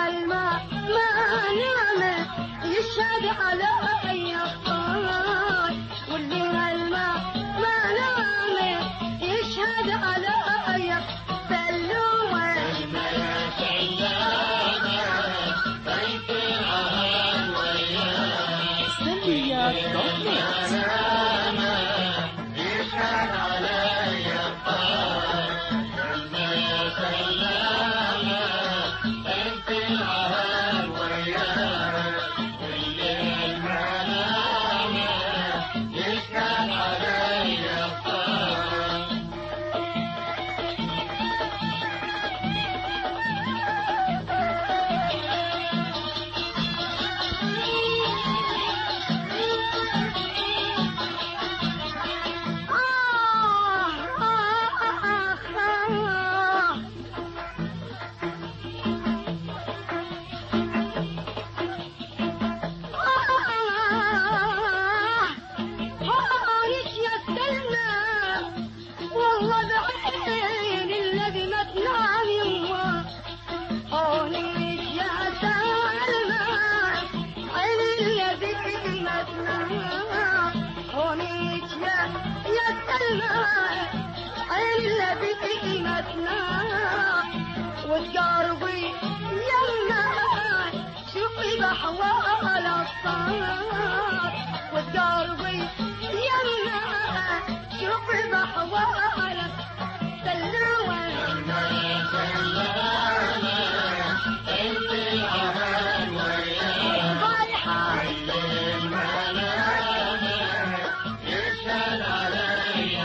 الماء ما نعمه يشهد على اي الطاي، واللي الماء ما نعمه يشهد على اي سلومه. وتقاربي يمنا شوفي بحوال الصار، وتقاربي يمنا شوفي بحوال سلوة. انت العهد وياك رايحة يشهد علي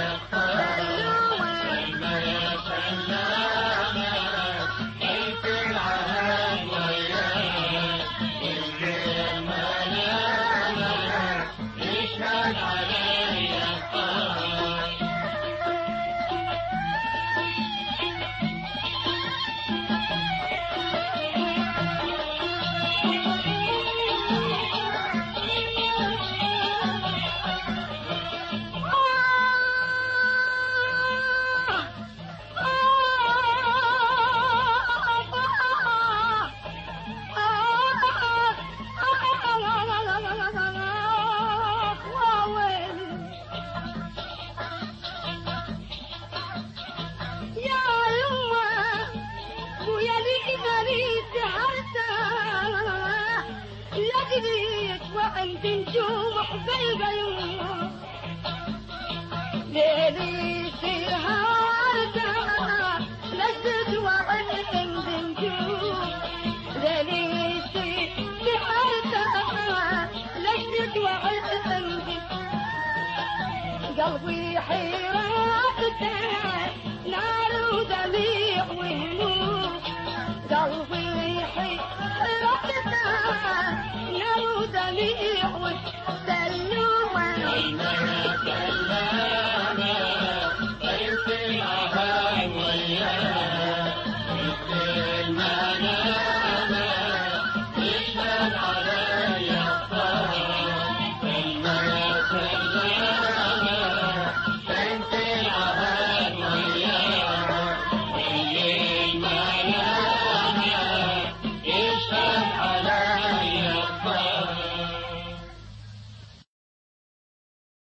وانت نجوح بالقلوب ليلي سهرتها لست وانت نجوح، ليلي سهرتها لست وانت قلبي حيرته نار ودميع وهموم، قلبي حيرته نار ودميع وسلومه.